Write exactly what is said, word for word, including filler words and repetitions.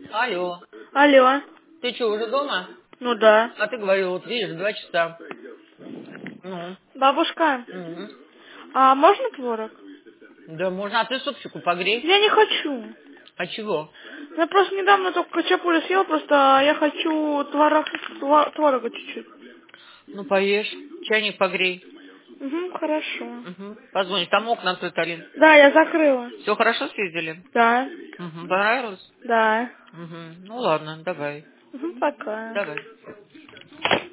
Алло. Алло. Ты что, уже дома? Ну да. А ты говорил, вот видишь, два часа. Ну. Бабушка, Угу. а можно творог? Да можно, а ты супчику погрей. Я не хочу. А чего? Я просто недавно только качапури съел, просто я хочу творог, тво- творога чуть-чуть. Ну поешь. Чайник погрей. Угу, хорошо. Угу. Позвони. Там окна открыты, Алин. Да, я закрыла. Все хорошо съездили? Да. Угу. Понравилось? Да. Угу. Ну ладно, давай. Угу, пока. Давай.